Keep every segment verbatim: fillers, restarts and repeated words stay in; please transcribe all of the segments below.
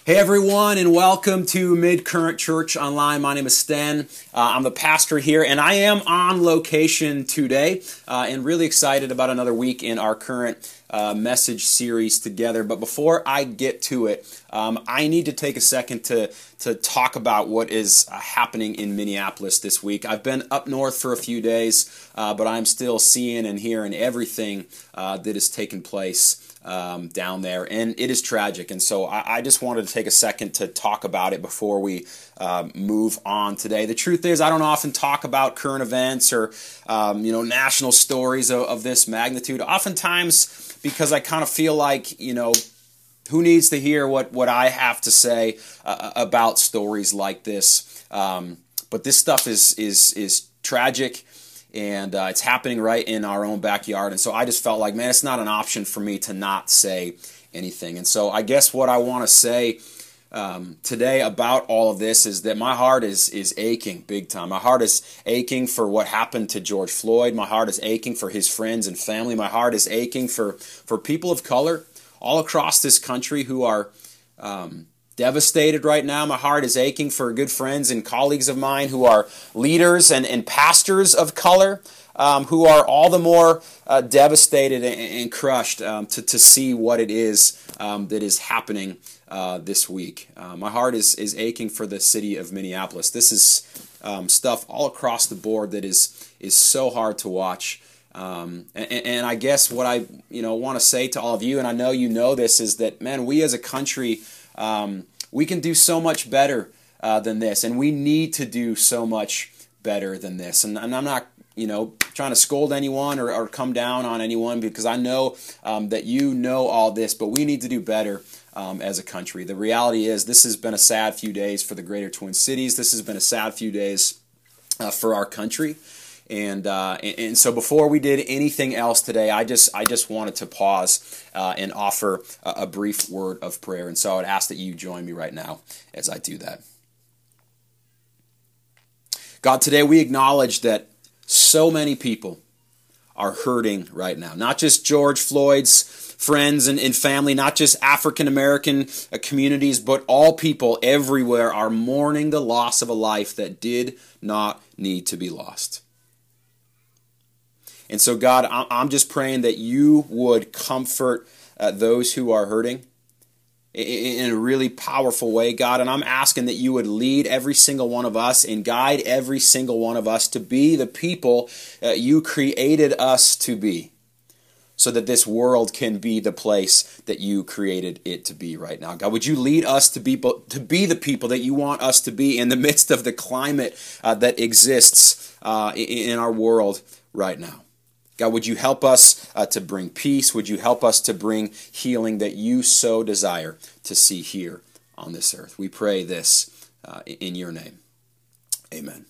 Hey everyone, and welcome to Mid-Current Church Online. My name is Sten. Uh, I'm the pastor here, and I am on location today, uh, and really excited about another week in our current uh, message series together. But before I get to it, um, I need to take a second to to talk about what is uh, happening in Minneapolis this week. I've been up north for a few days, uh, but I'm still seeing and hearing everything uh, that is taking place Um, down there, and it is tragic. And so I, I just wanted to take a second to talk about it before we uh, move on today. The truth is, I don't often talk about current events or um, you know national stories of, of this magnitude. Oftentimes, because I kind of feel like you know who needs to hear what what I have to say uh, about stories like this. Um, but this stuff is is is tragic. And uh, it's happening right in our own backyard. And so I just felt like, man, it's not an option for me to not say anything. And so I guess what I want to say um, today about all of this is that my heart is is aching big time. My heart is aching for what happened to George Floyd. My heart is aching for his friends and family. My heart is aching for, for people of color all across this country who are um, devastated right now. My heart is aching for good friends and colleagues of mine who are leaders and, and pastors of color um, who are all the more uh, devastated and, and crushed um, to, to see what it is um, that is happening uh, this week. Uh, my heart is, is aching for the city of Minneapolis. This is um, stuff all across the board that is is so hard to watch. Um, and, and I guess what I you know want to say to all of you, and I know you know this, is that, man, we as a country, Um, we can do so much better uh, than this, and we need to do so much better than this. And, and I'm not, you know, trying to scold anyone or, or come down on anyone, because I know um, that you know all this, but we need to do better um, as a country. The reality is, this has been a sad few days for the greater Twin Cities. This has been a sad few days uh, for our country. And, uh, and and so before we did anything else today, I just I just wanted to pause uh, and offer a, a brief word of prayer. And so I would ask that you join me right now as I do that. God, today we acknowledge that so many people are hurting right now. Not just George Floyd's friends and, and family, not just African American uh, communities, but all people everywhere are mourning the loss of a life that did not need to be lost. And so, God, I'm just praying that you would comfort uh, those who are hurting in a really powerful way, God. And I'm asking that you would lead every single one of us and guide every single one of us to be the people uh, you created us to be, so that this world can be the place that you created it to be right now. God, would you lead us to be, to be the people that you want us to be in the midst of the climate uh, that exists uh, in our world right now? God, would you help us uh, to bring peace? Would you help us to bring healing that you so desire to see here on this earth? We pray this uh, in your name. Amen.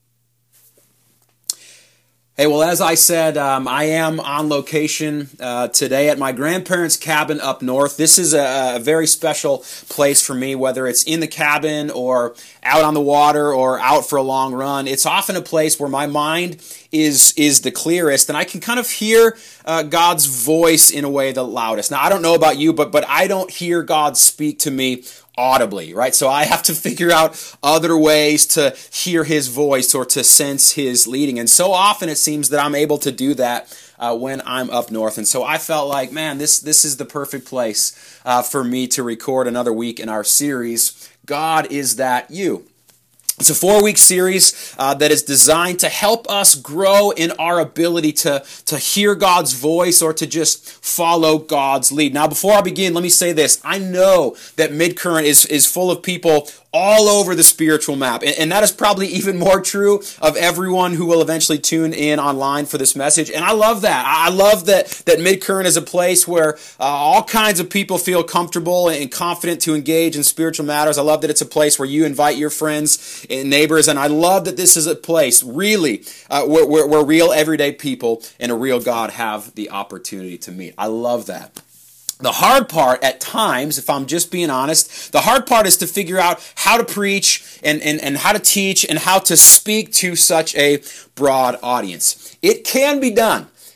Hey, well, as I said, um, I am on location uh, today at my grandparents' cabin up north. This is a, a very special place for me, whether it's in the cabin or out on the water or out for a long run. It's often a place where my mind is is the clearest, and I can kind of hear uh, God's voice in a way the loudest. Now, I don't know about you, but but I don't hear God speak to me audibly, right? So I have to figure out other ways to hear his voice or to sense his leading. And so often it seems that I'm able to do that uh, when I'm up north. And so I felt like, man, this, this is the perfect place uh, for me to record another week in our series, God Is That You? It's a four-week series uh, that is designed to help us grow in our ability to, to hear God's voice or to just follow God's lead. Now, before I begin, let me say this. I know that Midcurrent is, is full of people all over the spiritual map. And, and that is probably even more true of everyone who will eventually tune in online for this message. And I love that. I love that, that Midcurrent is a place where uh, all kinds of people feel comfortable and confident to engage in spiritual matters. I love that it's a place where you invite your friends and neighbors. And I love that this is a place, really, uh, where, where, where real everyday people and a real God have the opportunity to meet. I love that. The hard part at times, if I'm just being honest, the hard part is to figure out how to preach and, and, and how to teach and how to speak to such a broad audience. It can be done.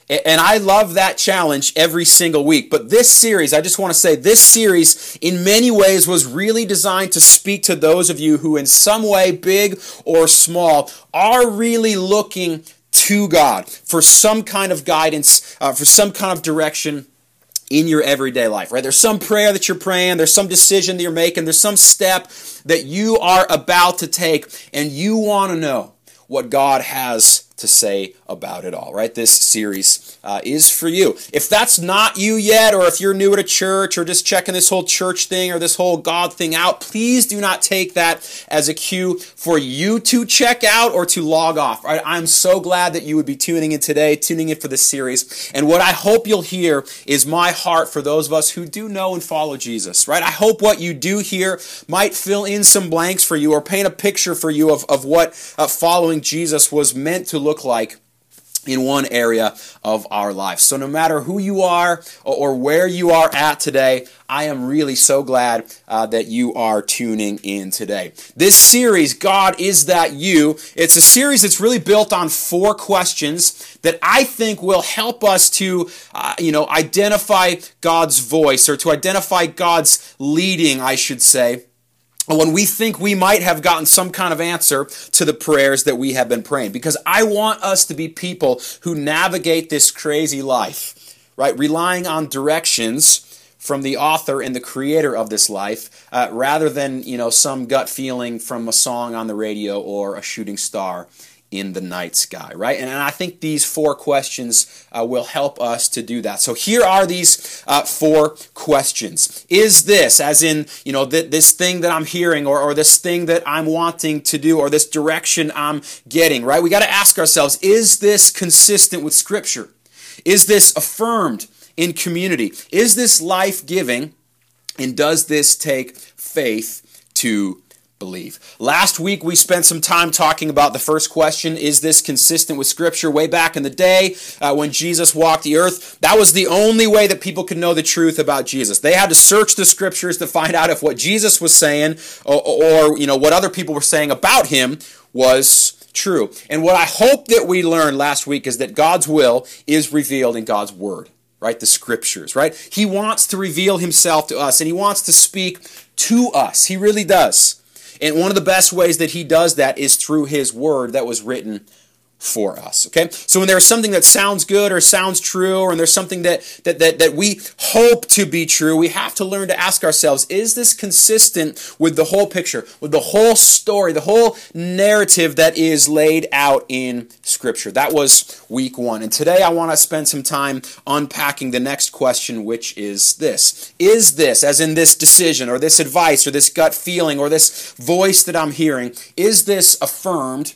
And I love that challenge every single week. But this series, I just want to say, this series in many ways was really designed to speak to those of you who in some way, big or small, are really looking to God for some kind of guidance, uh, for some kind of direction in your everyday life, right? There's some prayer that you're praying, there's some decision that you're making, there's some step that you are about to take, and you want to know what God has to say about it all, right? This series uh, is for you. If that's not you yet, or if you're new at a church, or just checking this whole church thing or this whole God thing out, please do not take that as a cue for you to check out or to log off, right? I'm so glad that you would be tuning in today, tuning in for this series. And what I hope you'll hear is my heart for those of us who do know and follow Jesus, right? I hope what you do hear might fill in some blanks for you or paint a picture for you of, of what uh, following Jesus was meant to look like in one area of our lives. So no matter who you are or where you are at today, I am really so glad uh, that you are tuning in today. This series, God, Is That You? It's a series that's really built on four questions that I think will help us to, uh, you know, identify God's voice, or to identify God's leading, I should say, when we think we might have gotten some kind of answer to the prayers that we have been praying. Because I want us to be people who navigate this crazy life, right? Relying on directions from the author and the creator of this life, uh, rather than, you know, some gut feeling from a song on the radio or a shooting star in the night sky, right? And, and I think these four questions uh, will help us to do that. So here are these uh, four questions. Is this, as in, you know, th- this thing that I'm hearing, or, or this thing that I'm wanting to do, or this direction I'm getting, right? We got to ask ourselves, is this consistent with Scripture? Is this affirmed in community? Is this life-giving? And does this take faith to believe? Last week we spent some time talking about the first question, is this consistent with Scripture? Way back in the day uh, when Jesus walked the earth, that was the only way that people could know the truth about Jesus. They had to search the Scriptures to find out if what Jesus was saying, or, or you know, what other people were saying about him was true. And what I hope that we learned last week is that God's will is revealed in God's Word, right? The Scriptures, right? He wants to reveal himself to us, and he wants to speak to us. He really does. And one of the best ways that he does that is through his word that was written for us. Okay? So when there's something that sounds good or sounds true, or there's something that, that, that, that we hope to be true, we have to learn to ask ourselves, is this consistent with the whole picture, with the whole story, the whole narrative that is laid out in Scripture? That was week one. And today I want to spend some time unpacking the next question, which is this. Is this, as in this decision, or this advice, or this gut feeling, or this voice that I'm hearing, is this affirmed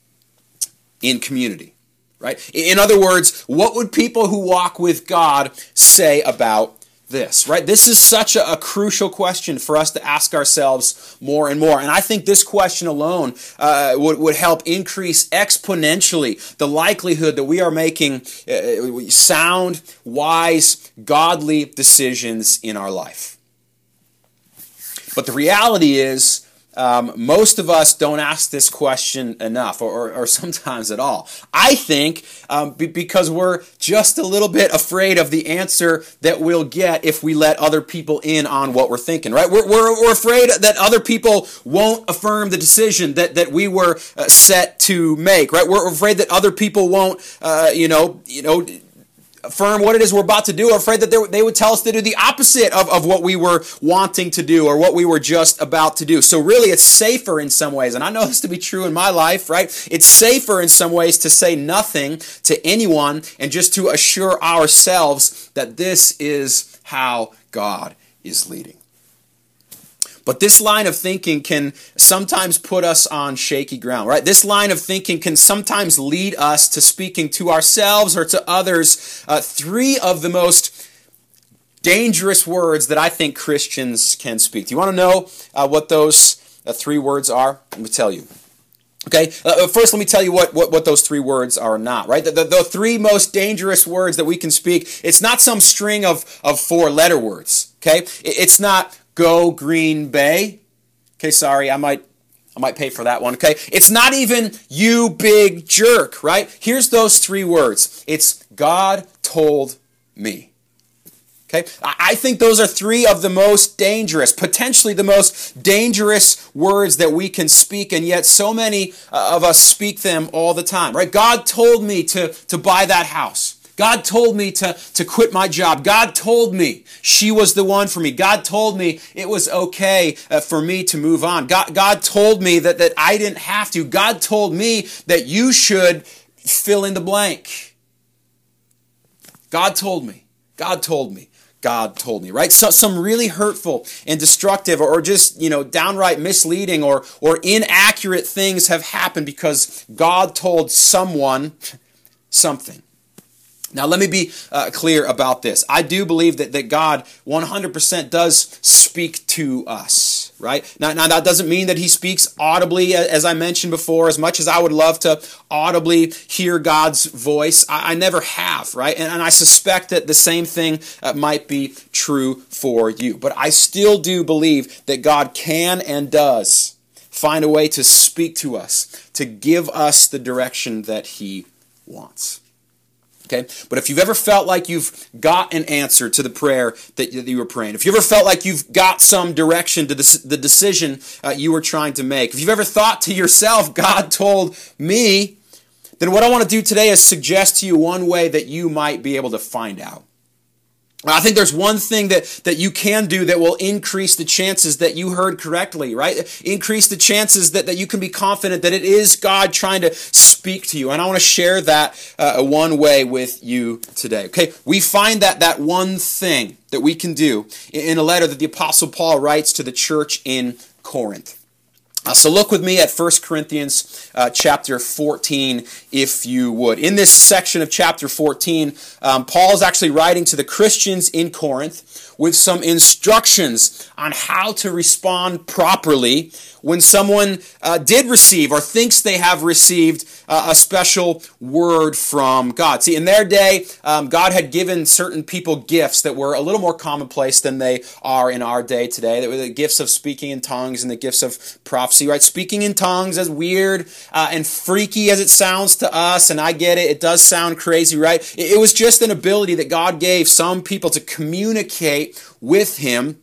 in community, right? In other words, what would people who walk with God say about this, right? This is such a, a crucial question for us to ask ourselves more and more. And I think this question alone uh, would, would help increase exponentially the likelihood that we are making uh, sound, wise, godly decisions in our life. But the reality is, Um, most of us don't ask this question enough, or, or, or sometimes at all. I think um, be, because we're just a little bit afraid of the answer that we'll get if we let other people in on what we're thinking, right? We're, we're, we're afraid that other people won't affirm the decision that, that we were uh, set to make, right? We're afraid that other people won't, uh, you know, you know, affirm what it is we're about to do. We're afraid that they would tell us to do the opposite of, of what we were wanting to do, or what we were just about to do. So really, it's safer in some ways, and I know this to be true in my life, right? It's safer in some ways to say nothing to anyone and just to assure ourselves that this is how God is leading. But this line of thinking can sometimes put us on shaky ground, right? This line of thinking can sometimes lead us to speaking to ourselves or to others uh, three of the most dangerous words that I think Christians can speak. Do you want to know uh, what those uh, three words are? Let me tell you. Okay, uh, first let me tell you what, what, what those three words are not, right? The, the, the three most dangerous words that we can speak, it's not some string of, of four-letter words, okay? It's not go Green Bay. Okay, sorry, I might I might pay for that one, okay? It's not even you big jerk, right? Here's those three words. It's God told me. Okay? I think those are three of the most dangerous, potentially the most dangerous words that we can speak, and yet so many of us speak them all the time, right? God told me to, to buy that house. God told me to, to quit my job. God told me she was the one for me. God told me it was okay uh, for me to move on. God, God told me that, that I didn't have to. God told me that you should fill in the blank. God told me. God told me. God told me, right? So, some really hurtful and destructive or just, you know, downright misleading or, or inaccurate things have happened because God told someone something. Now, let me be uh, clear about this. I do believe that, that God one hundred percent does speak to us, right? Now, now, that doesn't mean that he speaks audibly, as I mentioned before. As much as I would love to audibly hear God's voice, I, I never have, right? And, and I suspect that the same thing uh, might be true for you. But I still do believe that God can and does find a way to speak to us, to give us the direction that he wants. Okay? But if you've ever felt like you've got an answer to the prayer that you were praying, if you ever felt like you've got some direction to the, the decision uh, you were trying to make, if you've ever thought to yourself, God told me, then what I want to do today is suggest to you one way that you might be able to find out. I think there's one thing that, that you can do that will increase the chances that you heard correctly, right? Increase the chances that, that you can be confident that it is God trying to speak to you. And I want to share that uh, one way with you today. Okay, we find that that one thing that we can do in a letter that the Apostle Paul writes to the church in Corinth. Uh, so look with me at First Corinthians uh, chapter fourteen, if you would. In this section of chapter fourteen, um, Paul is actually writing to the Christians in Corinth with some instructions on how to respond properly when someone uh, did receive or thinks they have received uh, a special word from God. See, in their day, um, God had given certain people gifts that were a little more commonplace than they are in our day today. That were the gifts of speaking in tongues and the gifts of prophecy, right? Speaking in tongues, as weird uh, and freaky as it sounds to us, and I get it, it does sound crazy, right? It, it was just an ability that God gave some people to communicate with him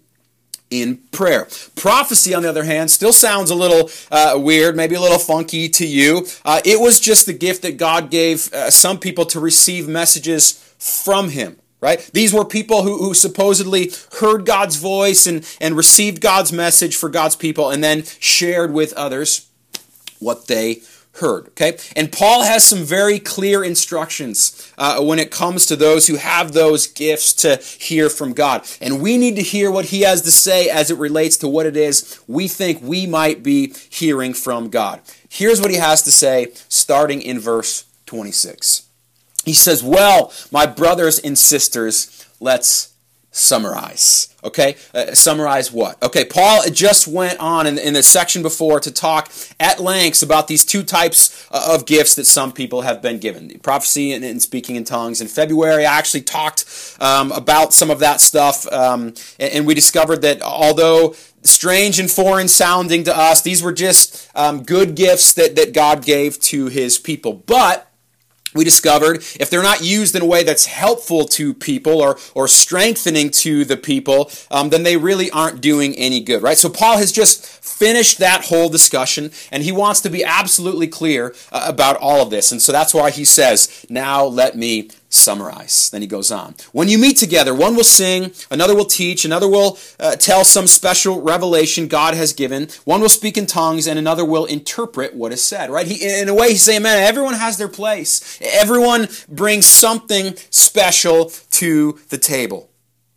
in prayer. Prophecy, on the other hand, still sounds a little uh, weird, maybe a little funky to you. Uh, it was just the gift that God gave uh, some people to receive messages from him. Right? These were people who, who supposedly heard God's voice and, and received God's message for God's people and then shared with others what they heard. Okay? And Paul has some very clear instructions uh, when it comes to those who have those gifts to hear from God. And we need to hear what he has to say as it relates to what it is we think we might be hearing from God. Here's what he has to say starting in verse twenty-six. He says, well, my brothers and sisters, let's summarize. Okay? Uh, summarize what? Okay, Paul just went on in, in the section before to talk at length about these two types of gifts that some people have been given. Prophecy and, and speaking in tongues. In February, I actually talked um, about some of that stuff, um, and, and we discovered that although strange and foreign sounding to us, these were just um, good gifts that, that God gave to his people. But we discovered if they're not used in a way that's helpful to people or, or strengthening to the people, um, then they really aren't doing any good, right? So Paul has just finished that whole discussion, and he wants to be absolutely clear uh, about all of this. And so that's why he says, now let me summarize. Then he goes on. When you meet together, one will sing, another will teach, another will uh, tell some special revelation God has given, one will speak in tongues, and another will interpret what is said, right? He, in a way, he's saying, man, everyone has their place. Everyone brings something special to the table.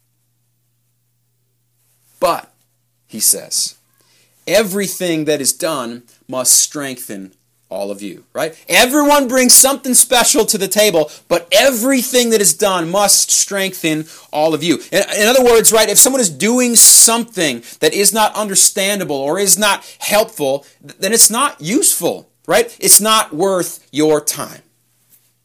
But, he says, everything that is done must strengthen all of you, right? Everyone brings something special to the table, but everything that is done must strengthen all of you. In, in other words, right, if someone is doing something that is not understandable or is not helpful, then it's not useful, right? It's not worth your time.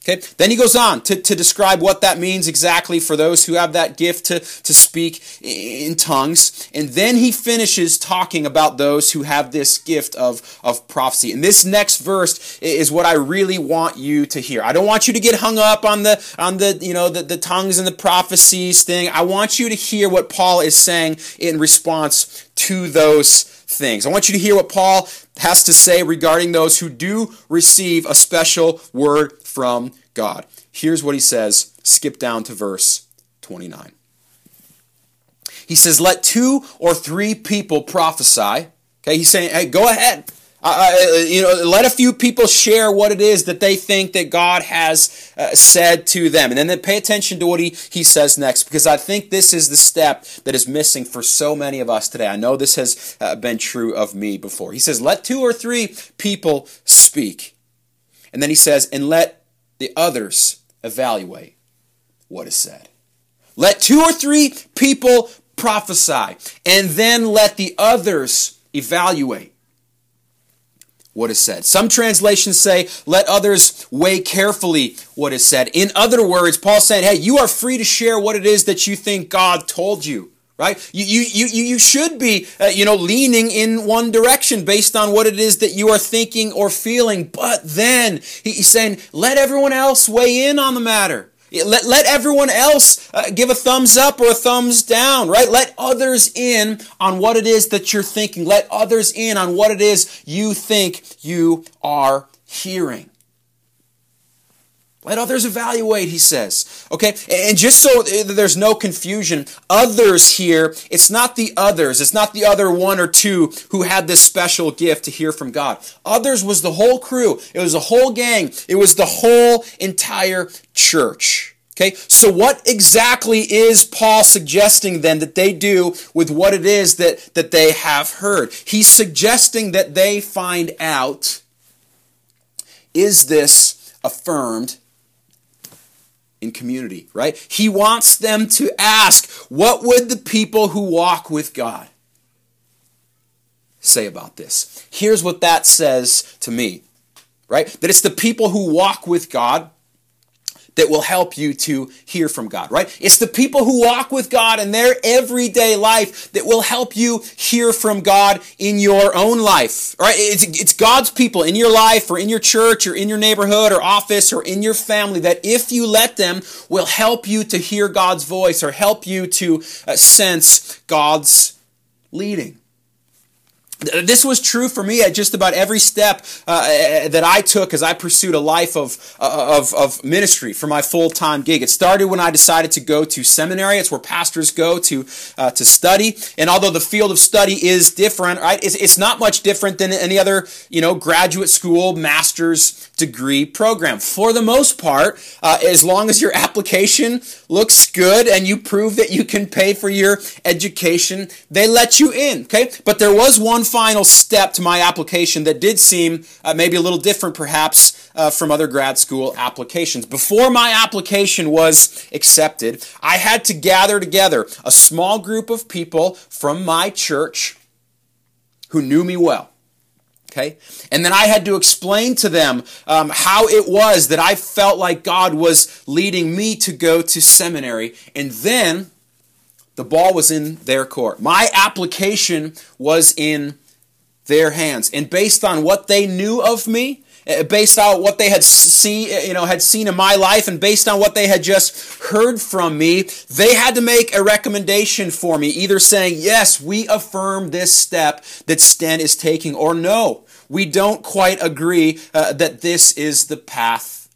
Okay. Then he goes on to, to describe what that means exactly for those who have that gift to, to speak in tongues. And then he finishes talking about those who have this gift of, of prophecy. And this next verse is what I really want you to hear. I don't want you to get hung up on the on the you know the, the tongues and the prophecies thing. I want you to hear what Paul is saying in response to those things. I want you to hear what Paul has to say regarding those who do receive a special word from God. Here's what he says. Skip down to verse twenty-nine. He says, let two or three people prophesy. Okay, he's saying, hey, go ahead. Uh, you know, let a few people share what it is that they think that God has uh, said to them. And then they pay attention to what he, he says next, because I think this is the step that is missing for so many of us today. I know this has uh, been true of me before. He says, let two or three people speak. And then he says, and let the others evaluate what is said. Let two or three people prophesy, and then let the others evaluate what is said. Some translations say, let others weigh carefully what is said. In other words, Paul's saying, hey, you are free to share what it is that you think God told you. Right? You, you, you, you should be, uh, you know, leaning in one direction based on what it is that you are thinking or feeling. But then he's saying, let everyone else weigh in on the matter. Let, let everyone else uh, give a thumbs up or a thumbs down, right? Let others in on what it is that you're thinking. Let others in on what it is you think you are hearing. Let others evaluate, he says. Okay? And just so there's no confusion, others here, it's not the others. It's not the other one or two who had this special gift to hear from God. Others was the whole crew. It was the whole gang. It was the whole entire church. Okay? So what exactly is Paul suggesting then that they do with what it is that, that they have heard? He's suggesting that they find out, is this affirmed in community, right? He wants them to ask, what would the people who walk with God say about this? Here's what that says to me, right? That it's the people who walk with God that will help you to hear from God, right? It's the people who walk with God in their everyday life that will help you hear from God in your own life, right? It's, it's God's people in your life or in your church or in your neighborhood or office or in your family that if you let them will help you to hear God's voice or help you to uh, sense God's leading. This was true for me at just about every step uh, that I took as I pursued a life of, of, of ministry for my full-time gig. It started when I decided to go to seminary. It's where pastors go to uh, to study. And although the field of study is different, right, it's, it's not much different than any other, you know, graduate school master's degree program. For the most part, uh, as long as your application looks good and you prove that you can pay for your education, they let you in, okay? But there was one final step to my application that did seem uh, maybe a little different perhaps uh, from other grad school applications. Before my application was accepted, I had to gather together a small group of people from my church who knew me well. Okay? And then I had to explain to them um, how it was that I felt like God was leading me to go to seminary. And then the ball was in their court. My application was in their hands. And based on what they knew of me, based on what they had seen, you know, had seen in my life, and based on what they had just heard from me, they had to make a recommendation for me, either saying, yes, we affirm this step that Sten is taking, or no, we don't quite agree uh, that this is the path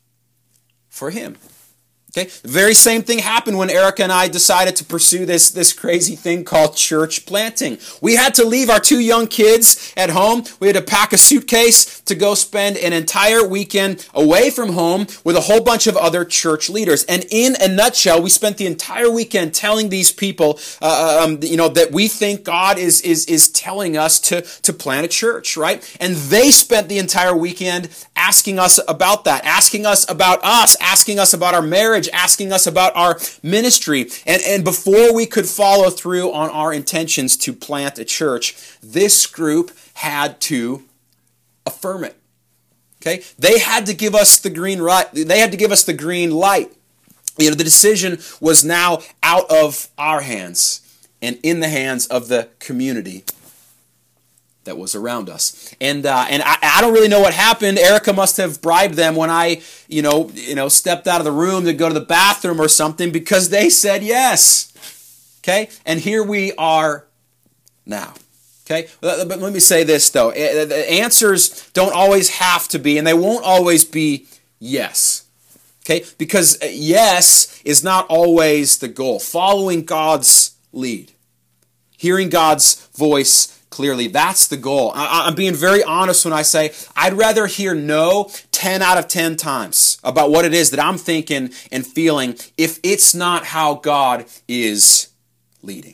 for him. Okay, the very same thing happened when Erica and I decided to pursue this, this crazy thing called church planting. We had to leave our two young kids at home. We had to pack a suitcase to go spend an entire weekend away from home with a whole bunch of other church leaders. And in a nutshell, we spent the entire weekend telling these people, uh, um, you know, that we think God is is is telling us to to plant a church, right? And they spent the entire weekend asking us about that, asking us about us, asking us about our marriage, asking us about our ministry. And, and before we could follow through on our intentions to plant a church, this group had to affirm it. Okay? They had to give us the green right. They had to give us the green light. You know, the decision was now out of our hands and in the hands of the community that was around us. And uh, and I, I don't really know what happened. Erica must have bribed them when I, you know, you know, stepped out of the room to go to the bathroom or something, because they said yes. Okay? And here we are now. Okay? But let me say this, though. The answers don't always have to be, and they won't always be yes. Okay? Because yes is not always the goal. Following God's lead, hearing God's voice clearly, that's the goal. I, I'm being very honest when I say I'd rather hear no ten out of ten times about what it is that I'm thinking and feeling if it's not how God is leading.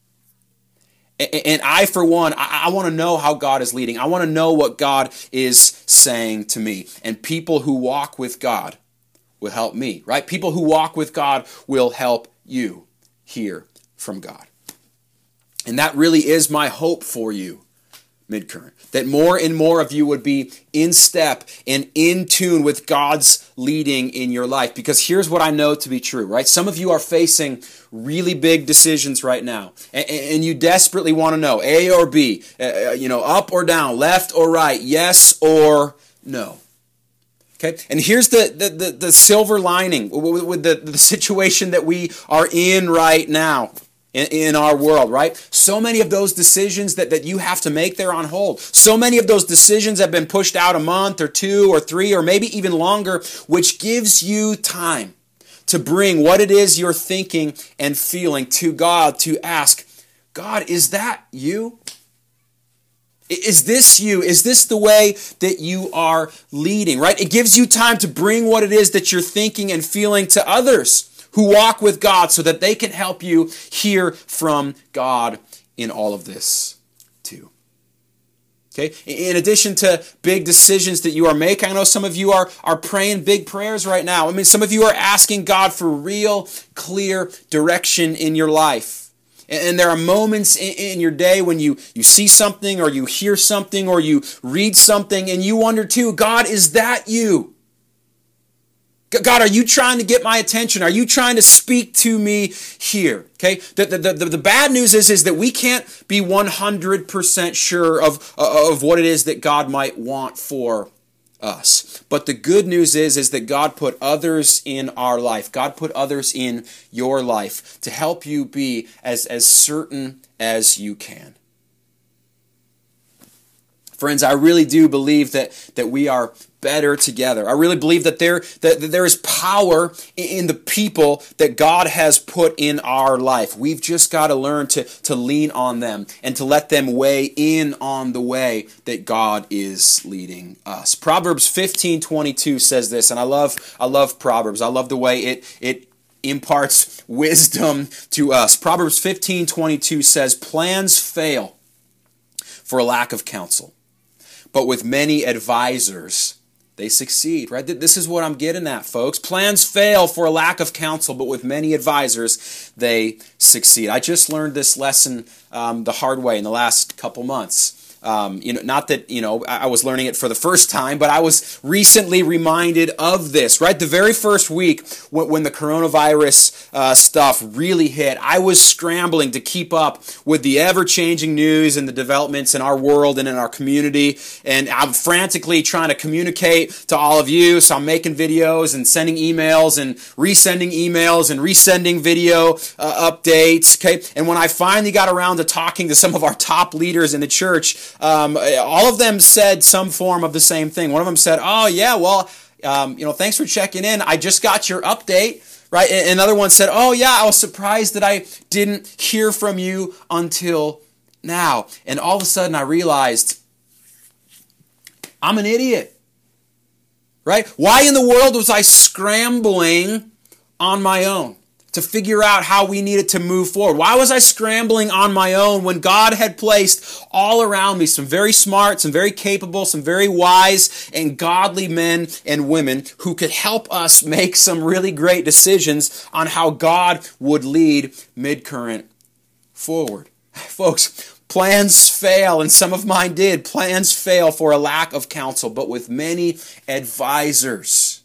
And I, for one, I want to know how God is leading. I want to know what God is saying to me. And people who walk with God will help me, right? People who walk with God will help you hear from God. And that really is my hope for you, Midcurrent, that more and more of you would be in step and in tune with God's leading in your life. Because here's what I know to be true, right? Some of you are facing really big decisions right now, and, and you desperately want to know A or B, uh, you know, up or down, left or right, yes or no. Okay, and here's the the, the, the silver lining with, with the, the situation that we are in right now. In our world, right? So many of those decisions that, that you have to make, they're on hold. So many of those decisions have been pushed out a month or two or three or maybe even longer, which gives you time to bring what it is you're thinking and feeling to God, to ask, God, is that you? Is this you? Is this the way that you are leading, right? It gives you time to bring what it is that you're thinking and feeling to others who walk with God so that they can help you hear from God in all of this too. Okay? In addition to big decisions that you are making, I know some of you are, are praying big prayers right now. I mean, some of you are asking God for real, clear direction in your life. And there are moments in your day when you, you see something or you hear something or you read something and you wonder too, God, is that you? God, are you trying to get my attention? Are you trying to speak to me here? Okay. The, the, the, the bad news is, is that we can't be one hundred percent sure of, of what it is that God might want for us. But the good news is, is that God put others in our life. God put others in your life to help you be as, as certain as you can. Friends, I really do believe that, that we are better together. I really believe that there, that, that there is power in the people that God has put in our life. We've just got to learn to, to lean on them and to let them weigh in on the way that God is leading us. Proverbs fifteen twenty-two says this, and I love I love Proverbs. I love the way it it imparts wisdom to us. Proverbs fifteen twenty-two says, "Plans fail for a lack of counsel, but with many advisors, they succeed," right? This is what I'm getting at, folks. Plans fail for a lack of counsel, but with many advisors, they succeed. I just learned this lesson um, the hard way in the last couple months. Um, you know, not that, you know, I was learning it for the first time, but I was recently reminded of this, right? The very first week when, when the coronavirus uh, stuff really hit, I was scrambling to keep up with the ever-changing news and the developments in our world and in our community, and I'm frantically trying to communicate to all of you, so I'm making videos and sending emails and resending emails and resending video uh, updates, okay? And when I finally got around to talking to some of our top leaders in the church, Um, all of them said some form of the same thing. One of them said, "Oh yeah, well, um, you know, thanks for checking in. I just got your update." Right? And another one said, "Oh yeah, I was surprised that I didn't hear from you until now." And all of a sudden, I realized I'm an idiot. Right? Why in the world was I scrambling on my own to figure out how we needed to move forward? Why was I scrambling on my own when God had placed all around me some very smart, some very capable, some very wise and godly men and women who could help us make some really great decisions on how God would lead Midcurrent forward? Folks, Plans fail, and some of mine did. Plans fail for a lack of counsel, but with many advisors,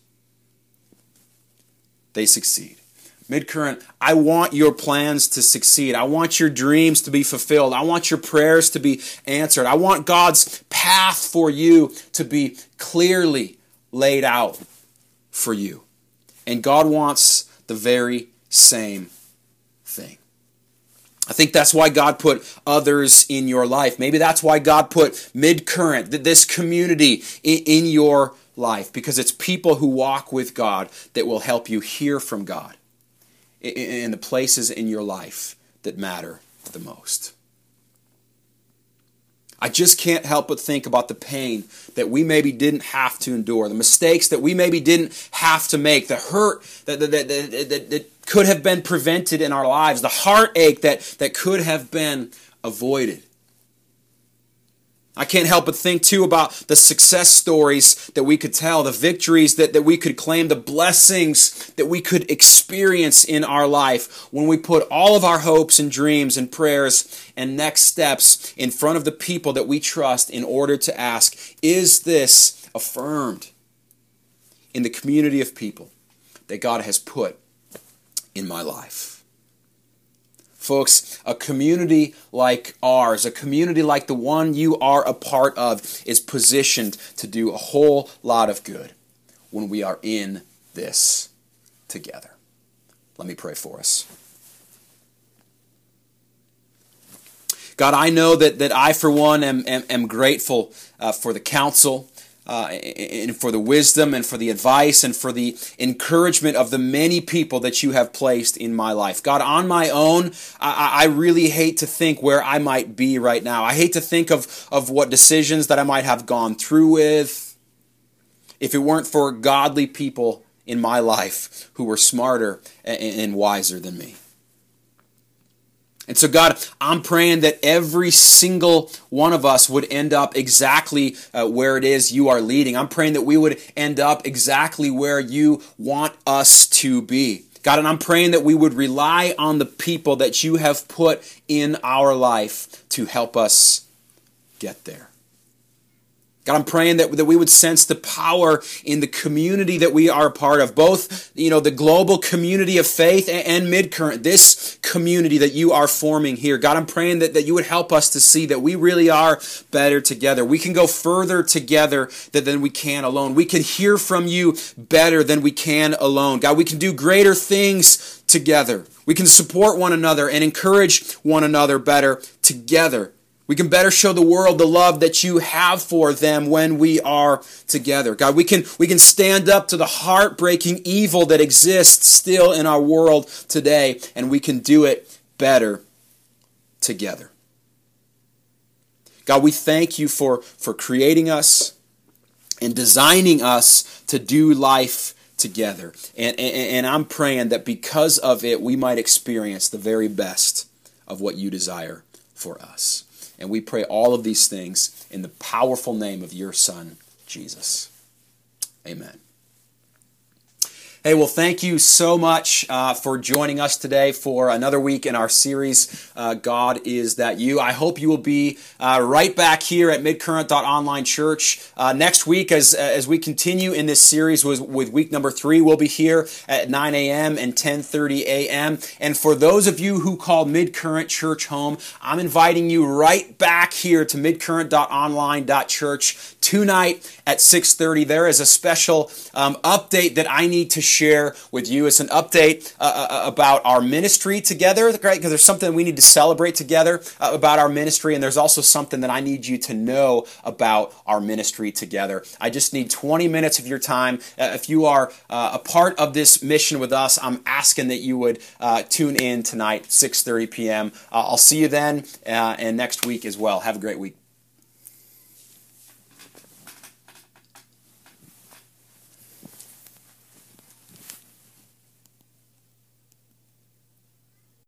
they succeed. Midcurrent, I want your plans to succeed. I want your dreams to be fulfilled. I want your prayers to be answered. I want God's path for you to be clearly laid out for you. And God wants the very same thing. I think that's why God put others in your life. Maybe that's why God put Midcurrent, this community, in your life, because it's people who walk with God that will help you hear from God in the places in your life that matter the most. I just can't help but think about the pain that we maybe didn't have to endure, the mistakes that we maybe didn't have to make, the hurt that, that, that, that, that could have been prevented in our lives, the heartache that, that could have been avoided. I can't help but think, too, about the success stories that we could tell, the victories that, that we could claim, the blessings that we could experience in our life when we put all of our hopes and dreams and prayers and next steps in front of the people that we trust in order to ask, is this affirmed in the community of people that God has put in my life? Folks, a community like ours, a community like the one you are a part of, is positioned to do a whole lot of good when we are in this together. Let me pray for us. God, I know that, that I, for one, am, am, am grateful uh, for the counsel, Uh, and for the wisdom and for the advice and for the encouragement of the many people that you have placed in my life. God, on my own, I, I really hate to think where I might be right now. I hate to think of, of what decisions that I might have gone through with if it weren't for godly people in my life who were smarter and, and wiser than me. And so, God, I'm praying that every single one of us would end up exactly uh, where it is you are leading. I'm praying that we would end up exactly where you want us to be. God, and I'm praying that we would rely on the people that you have put in our life to help us get there. God, I'm praying that, that we would sense the power in the community that we are a part of, both, you know, the global community of faith and, and Midcurrent, this community that you are forming here. God, I'm praying that, that you would help us to see that we really are better together. We can go further together than, than we can alone. We can hear from you better than we can alone. God, we can do greater things together. We can support one another and encourage one another better together. We can better show the world the love that you have for them when we are together. God, we can, we can stand up to the heartbreaking evil that exists still in our world today, and we can do it better together. God, we thank you for, for creating us and designing us to do life together. And, and, and I'm praying that because of it, we might experience the very best of what you desire for us. And we pray all of these things in the powerful name of your Son, Jesus. Amen. Hey, well, thank you so much uh, for joining us today for another week in our series, uh, God Is That You. I hope you will be uh, right back here at midcurrent dot online church uh, next week as as we continue in this series with, with week number three. We'll be here at nine a.m. and ten thirty a.m. And for those of you who call Midcurrent Church home, I'm inviting you right back here to midcurrent dot online dot church tonight at six thirty. There is a special um, update that I need to share with you. It's an update uh, about our ministry together, right? Because there's something we need to celebrate together uh, about our ministry, and there's also something that I need you to know about our ministry together. I just need twenty minutes of your time. Uh, if you are uh, a part of this mission with us, I'm asking that you would uh, tune in tonight, six thirty p.m. Uh, I'll see you then uh, and next week as well. Have a great week.